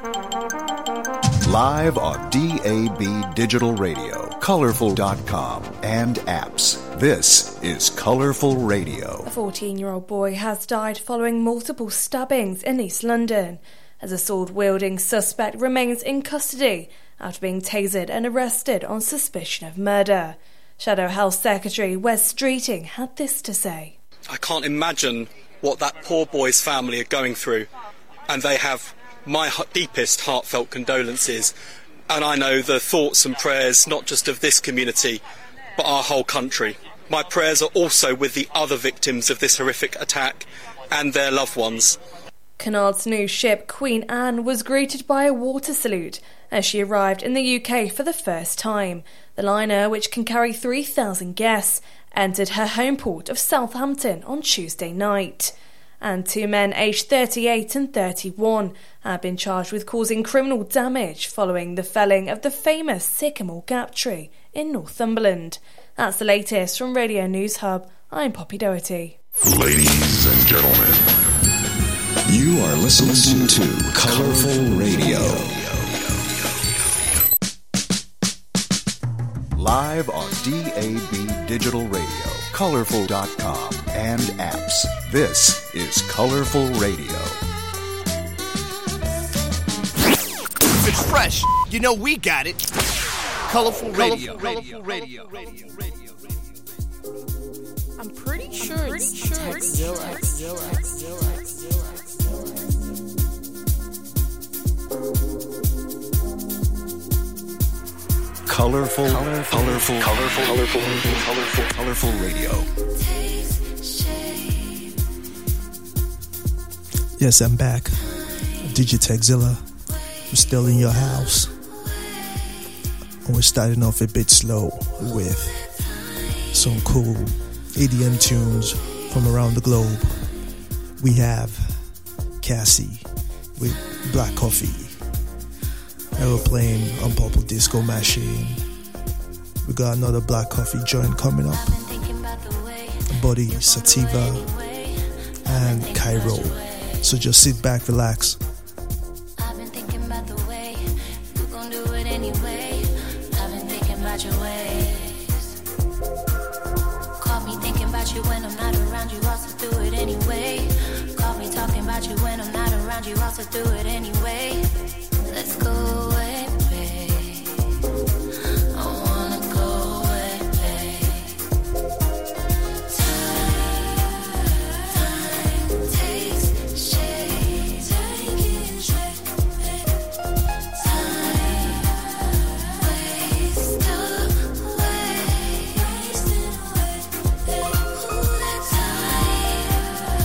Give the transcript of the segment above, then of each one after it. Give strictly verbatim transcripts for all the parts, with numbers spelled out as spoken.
Live on D A B Digital Radio, Colorful dot com, and apps. This is Colorful Radio. A fourteen-year-old boy has died following multiple stabbings in East London, as a sword-wielding suspect remains in custody after being tasered and arrested on suspicion of murder. Shadow Health Secretary Wes Streeting had this to say. I can't imagine what that poor boy's family are going through, and they have my deepest heartfelt condolences, and I know the thoughts and prayers not just of this community but our whole country. My prayers are also with the other victims of this horrific attack and their loved ones. Cunard's new ship Queen Anne was greeted by a water salute as she arrived in the U K for the first time. The liner, which can carry three thousand guests, entered her home port of Southampton on Tuesday night. And two men aged thirty-eight and thirty-one have been charged with causing criminal damage following the felling of the famous Sycamore Gap tree in Northumberland. That's the latest from Radio News Hub. I'm Poppy Doherty. Ladies and gentlemen, you are listening to, to Colorful Radio. Live on D A B Digital Radio, Colorful dot com, and apps. This is Colorful Radio. If it's fresh, you know we got it. Colorful Radio. Colorful Radio. Radio. Radio. I'm pretty sure I'm pretty it's sure Texzilla. Texzilla. Texzilla. Colorful, colorful, colorful, colorful, colorful, colorful, colorful radio. Yes, I'm back. D J Texzilla. We're still in your house. And we're starting off a bit slow with some cool E D M tunes from around the globe. We have Cassie with Black Coffee. And we're playing on Purple Disco Machine. We got another Black Coffee joint coming up. Buddy Sativa and Cairo. So just sit back, relax. I've been thinking about the way you gon' do it anyway. I've been thinking about your ways. Caught me thinking about you when I'm not around you. Also do it anyway. Caught me talking about you when I'm not around you. Also do it anyway. Let's go away, babe. I wanna go away, babe. Time, time takes shape, taking shape. Time waste away, wasting away. Ooh, that time,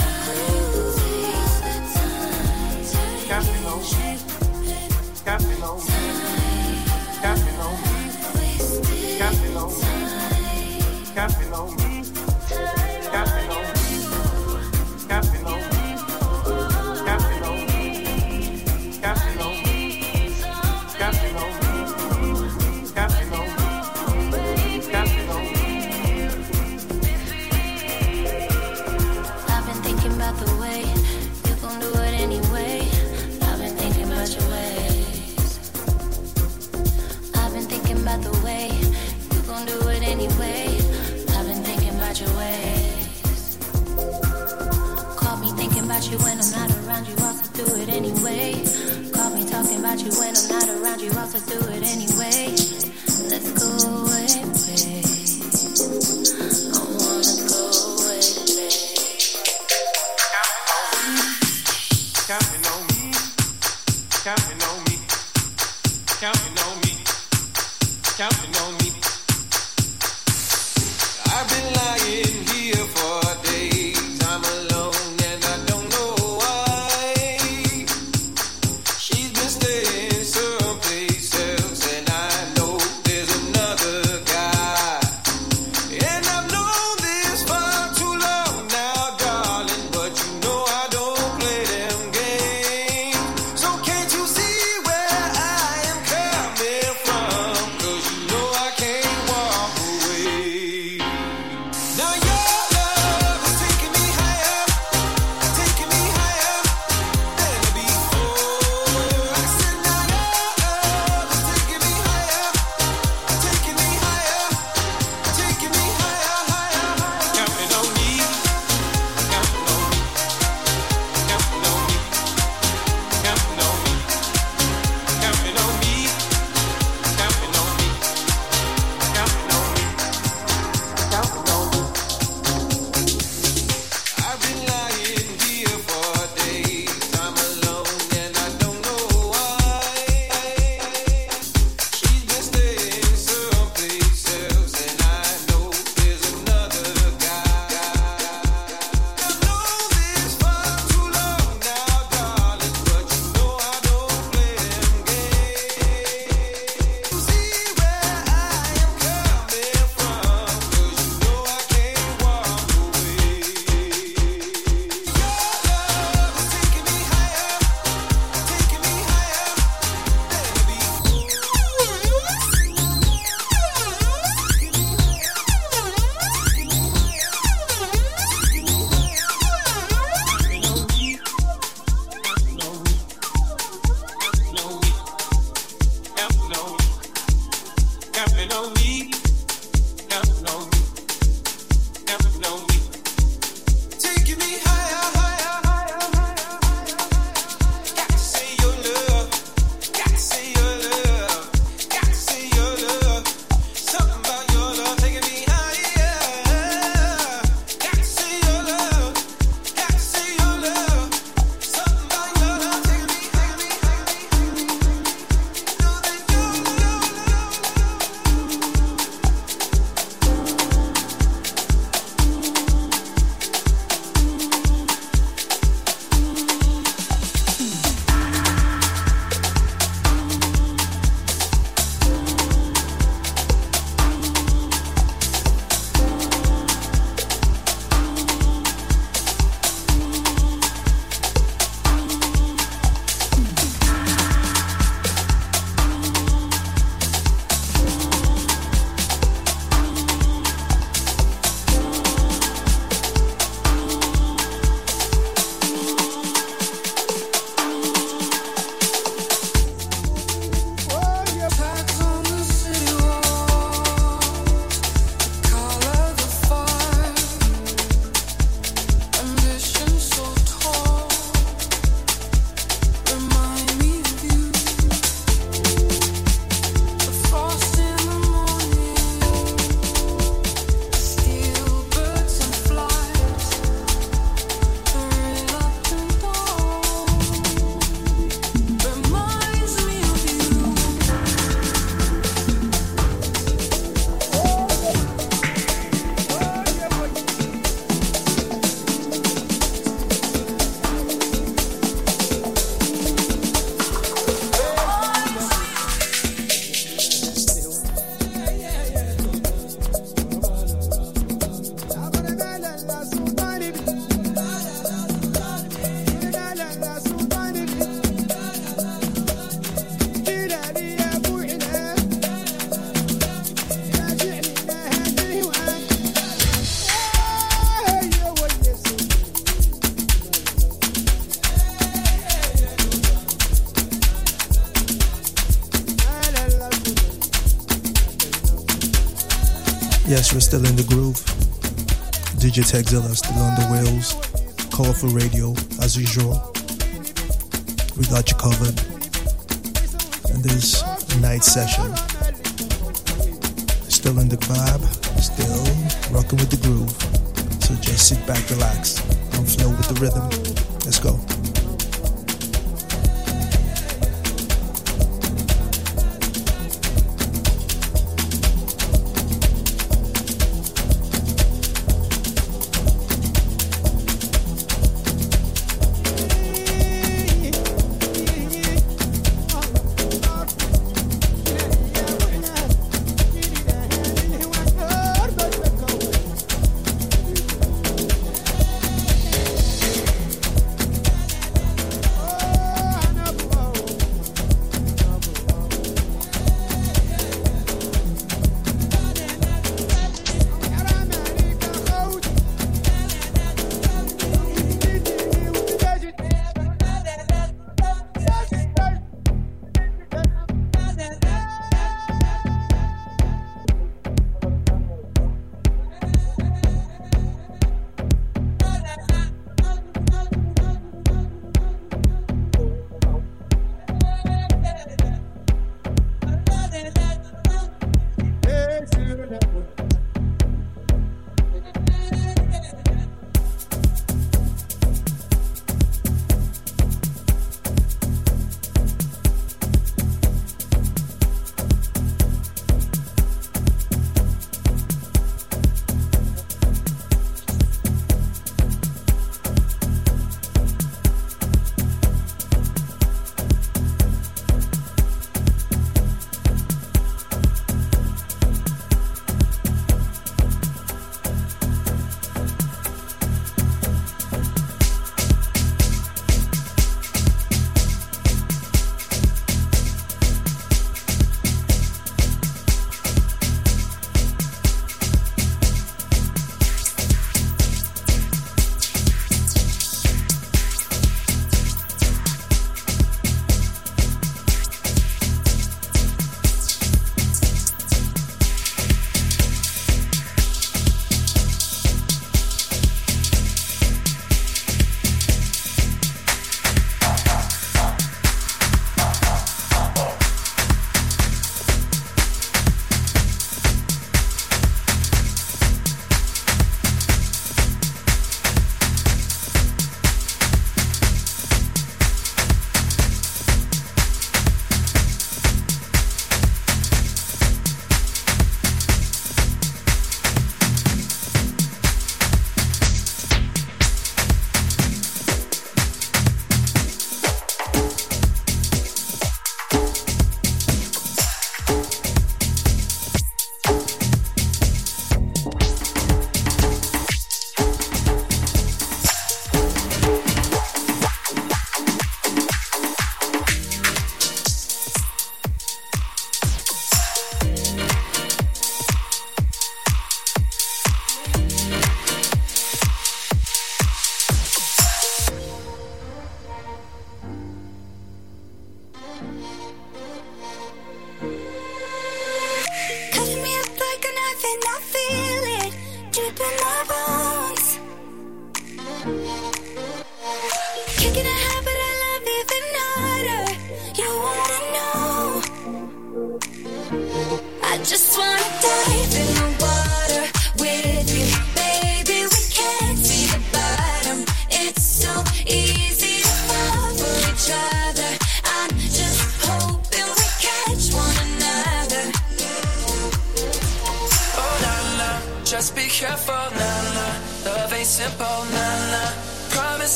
ooh, takes the time, taking shape. Capping on me, capping on me, capping on me, capping on me, capping on me, capping on me, capping on me, capping on me, capping on me, capping on me, capping on me. I've been thinking about the way you gon' do it anyway. I've been thinking about your ways. I've been thinking about the way you gon' do it anyway. I've been thinking about your ways. Caught me thinking about you when I'm not around you. Also do it anyway. Caught me talking about you when I'm not around you. Also do it anyway. Let's go away, babe. I wanna go away, babe. Counting on me, counting on me, counting on me, counting on me. I've been lying here for days. I'm alone and I don't know why. She's been staying someplace else, and I know there's another guy. And I've known this for too long now, darling, but you know I don't play them games. So can't you see where I am coming from? 'Cause you know Yes, we're still in the groove. D J Techzilla still on the wheels. Colorful Radio, as usual. We got you covered. And this night session. Still in the vibe, still rocking with the groove. So just sit back, relax, and flow with the rhythm. Let's go.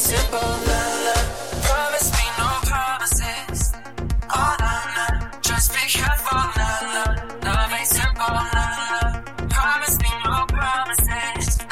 simple love, love. Promise me no promises. Oh no, no, just be careful, love, love. Love ain't simple, love, love. Promise me no promises. Oh.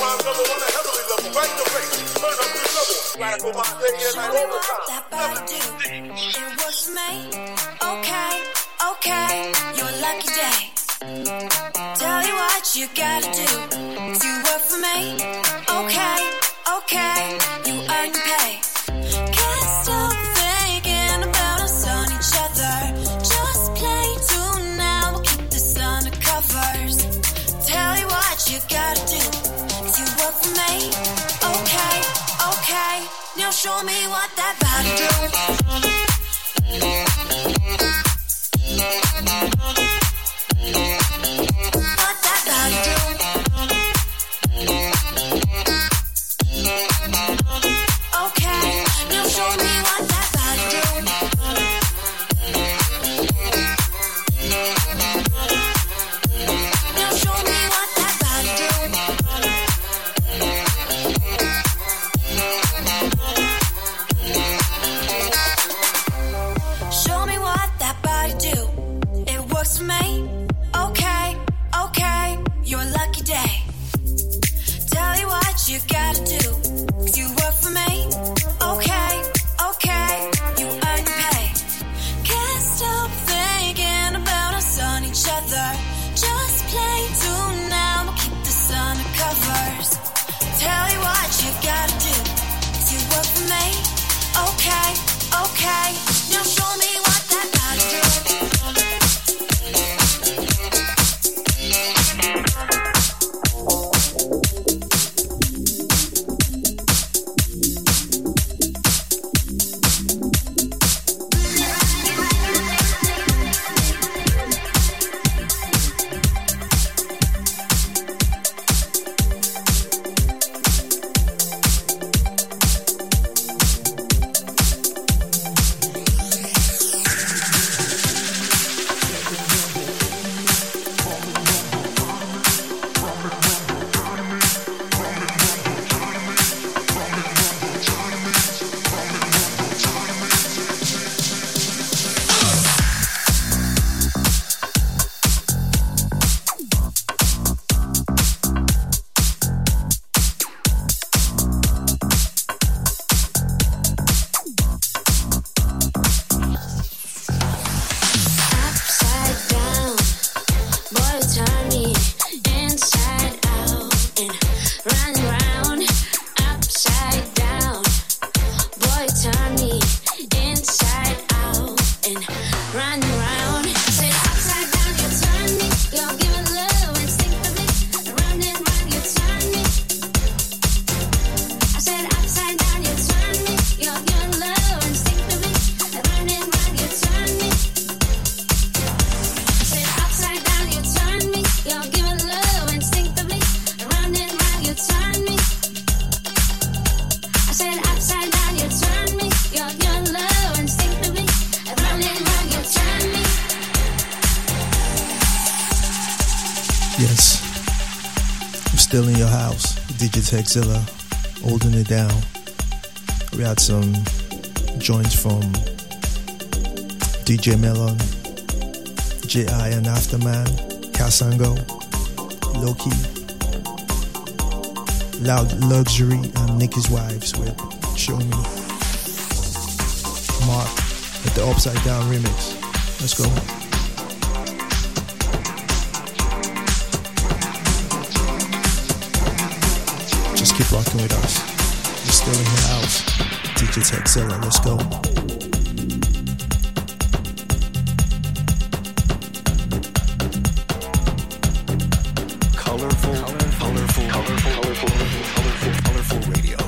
rhyme level on a heavenly level. Right to face, turn up the level. Radical mind, day and night, all the time. That body do, it works for me. Okay, okay, your lucky day. Tell you what you gotta do to work for me. Okay, okay, you earn your pay. Can't stop thinking about us on each other. Just play tonight, we'll keep this under covers. Tell you what you gotta do to work for me. Okay, okay, now show me what that body do. What that body do? Okay, now show me what that body do. Now show me what that body do. Show me what that body do. It works for me. Okay, okay, your lucky day. Tell you what you gotta do, 'cause you work for me. Okay, okay, you earn your pay. Can't stop thinking about us on each other. Just play tonight, we'll keep this under covers. Tell you what you gotta do, 'cause you work for me. Okay, okay, now show me what that body do. Yes, I'm still in your house. Digitechzilla, holding it down. We had some joints from D J Melon, J I and Afterman, Kasango, Loki, Loud Luxury, and Nicky's Wives with Show Me. Mark with the Upside Down remix. Let's go. Just keep rocking with us. You're still in your house. Digitechzilla, let's go. Colorful, colorful, colorful, colorful, colorful, colorful, colorful radio.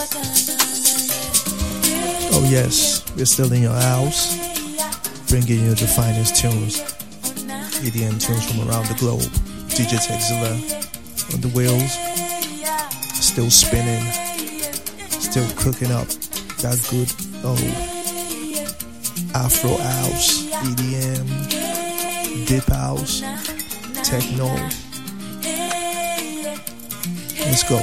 Oh yes, we're still in your house, bringing you the finest tunes, E D M tunes from around the globe. D J Techzilla on the wheels, still spinning, still cooking up that good old Afro house, E D M, deep house, techno. Let's go.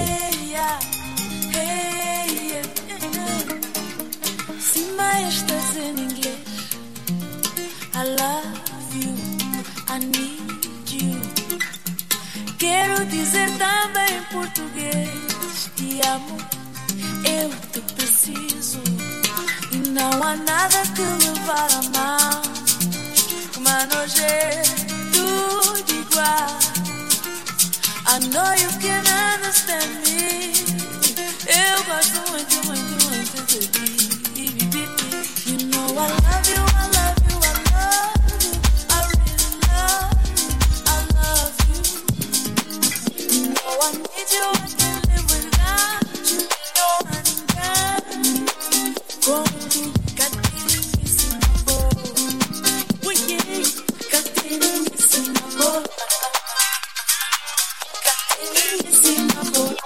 Estás em inglês. I love you, I need you. Quero dizer também em português. Te amo, eu te preciso. E não há nada que levar a mão. Uma nojeira, tudo igual. I know you can understand me. Eu gosto muito, muito, muito de ti. You know I love you, I love you, I love you. I really love you, I love you. You know I need you, I can't live without you. No honey girl, como tu catini em Singapore. Oh yeah, catini em Singapore. Catini em Singapore.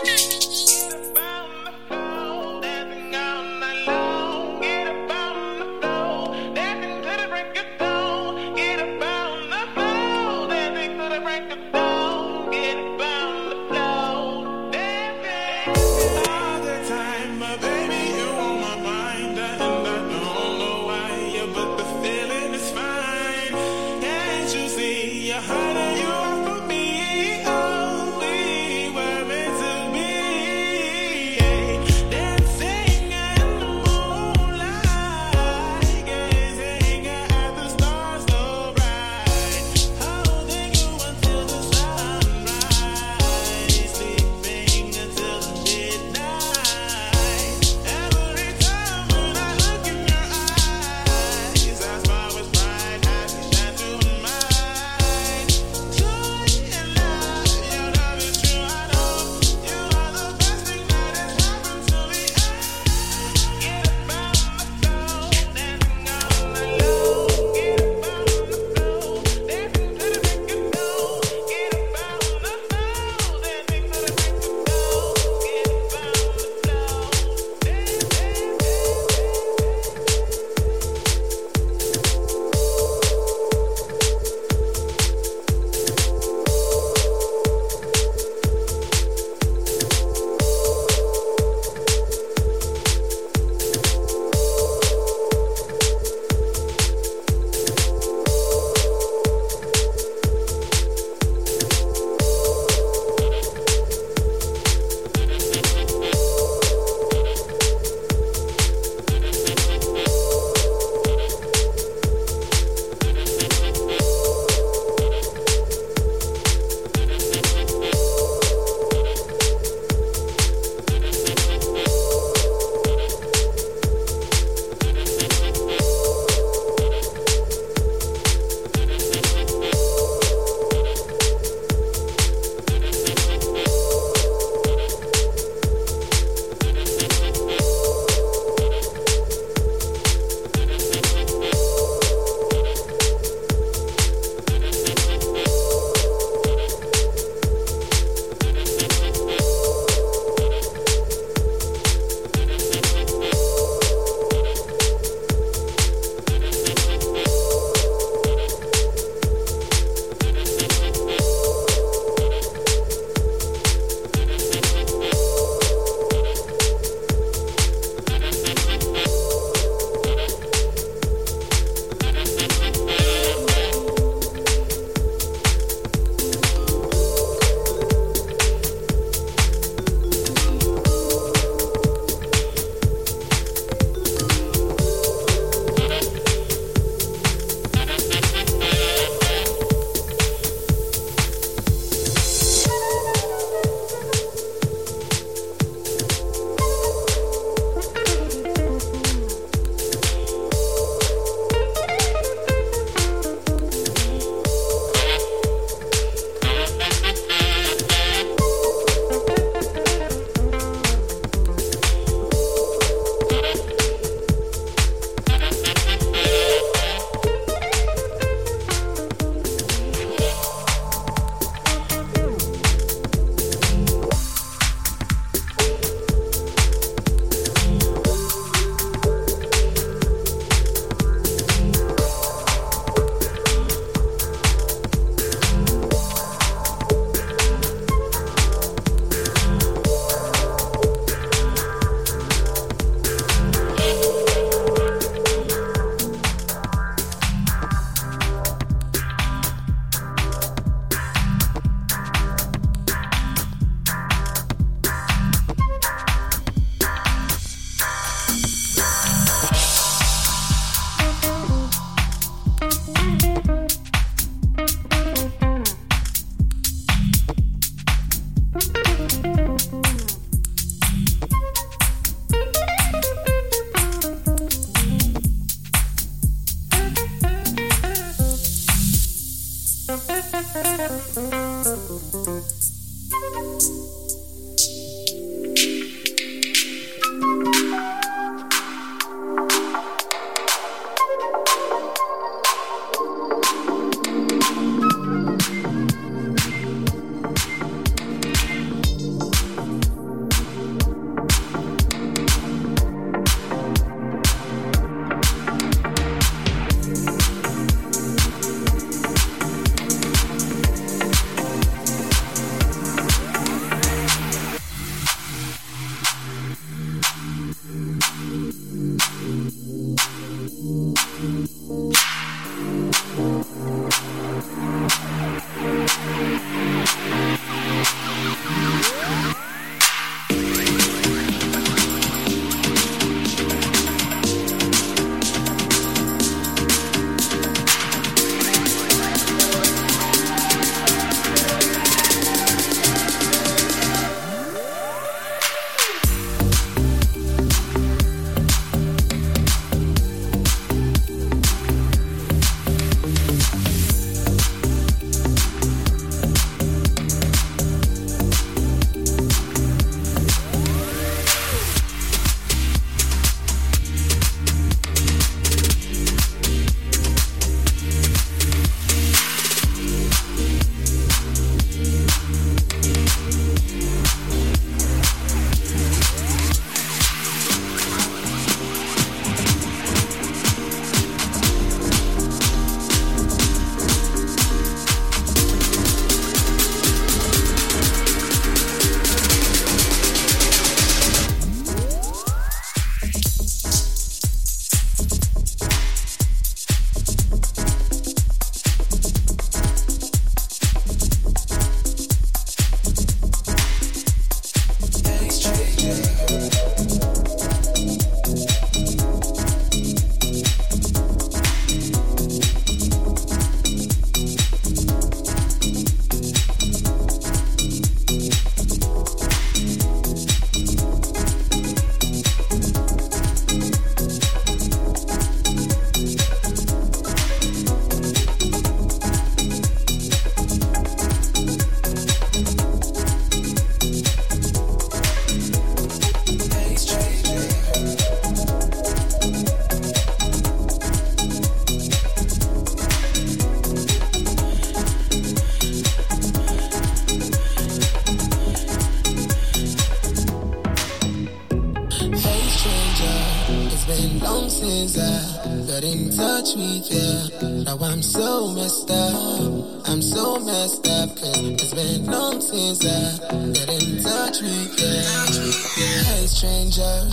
since I got in touch with you. Now I'm so messed up, I'm so messed up, cause it's been long since I got in touch with you. Hey stranger.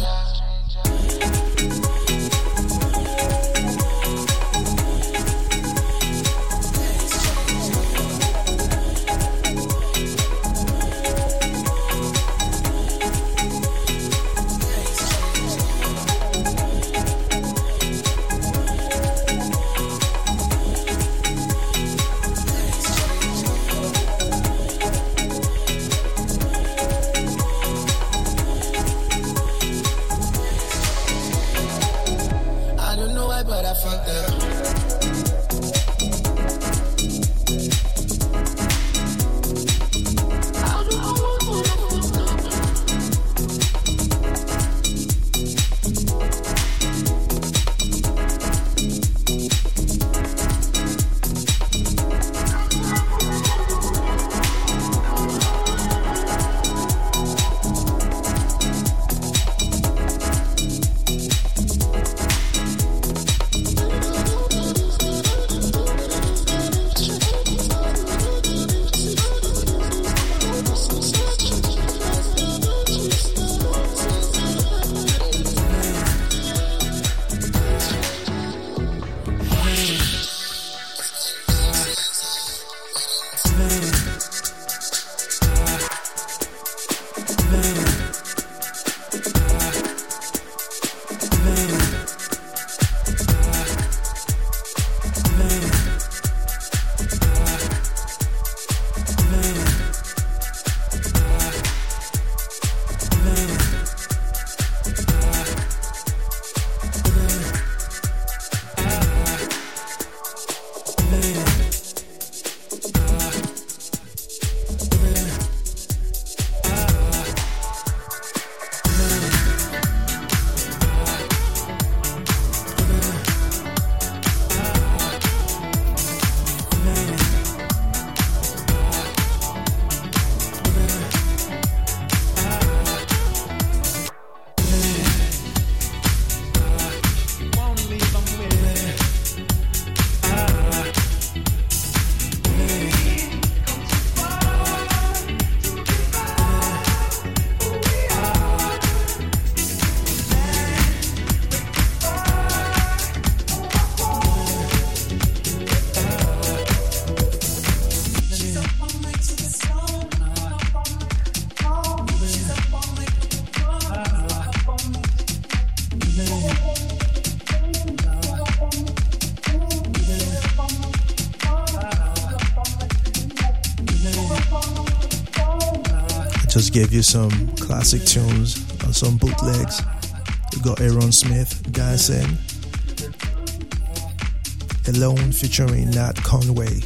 Just gave you some classic tunes and some bootlegs. We got Aaron Smith dancing. Alone featuring Nat Conway.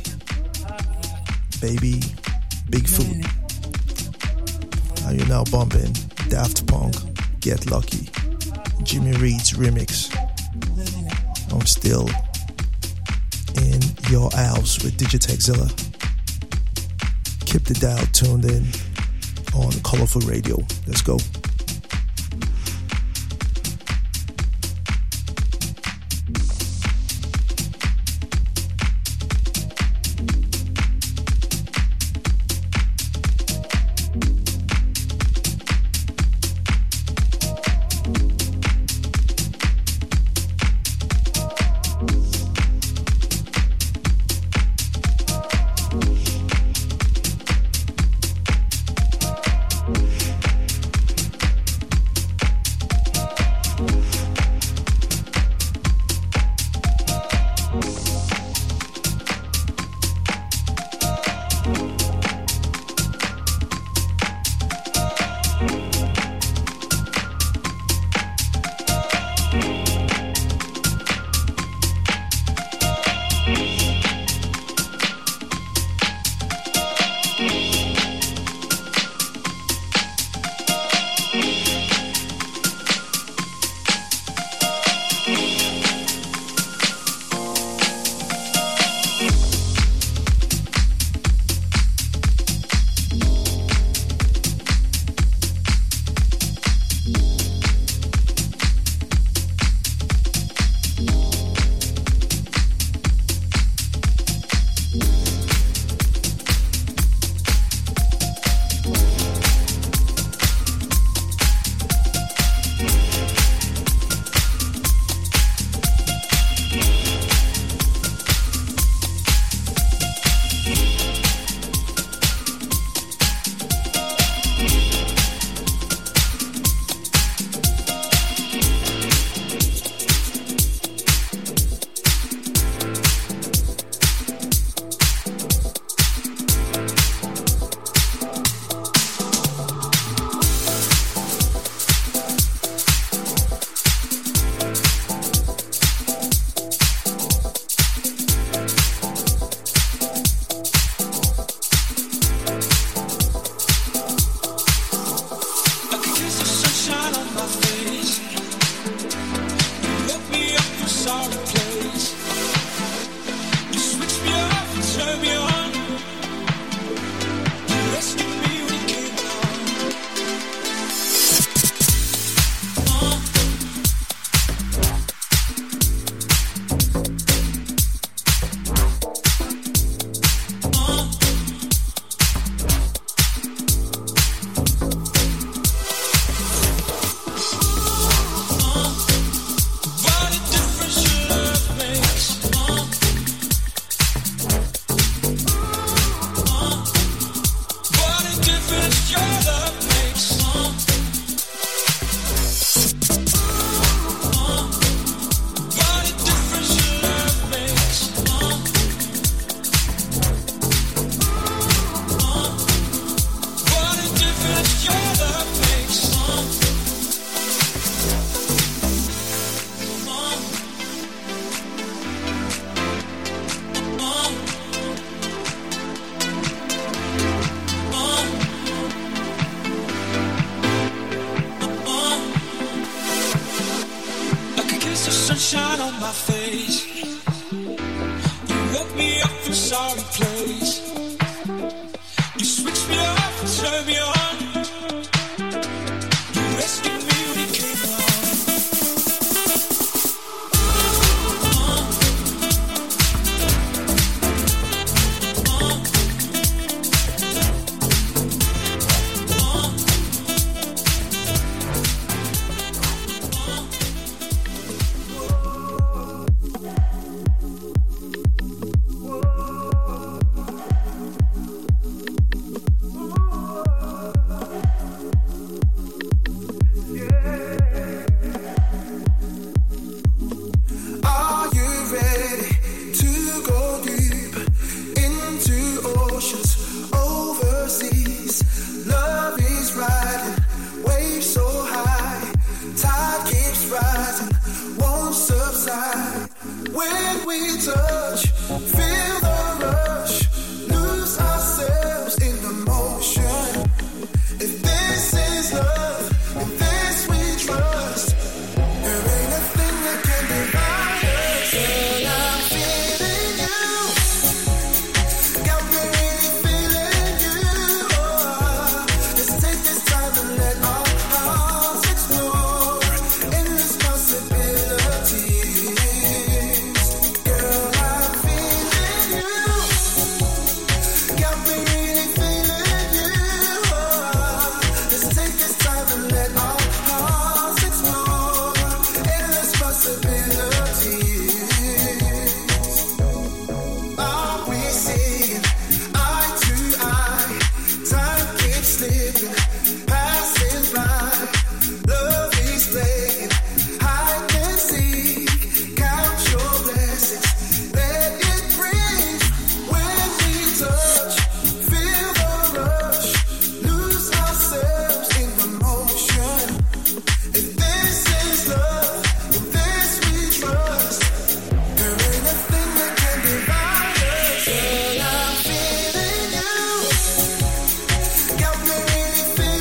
Baby, Bigfoot. And you're now bumping Daft Punk, Get Lucky. Jimmy Reed's remix. I'm still in your house with Digitechzilla. Keep the dial tuned in on Colorful Radio. Let's go. sunshine on my face. You woke me up from a sorry place. You switched me off and turned me on. You rescued me when you came along. If this is love, if this we trust.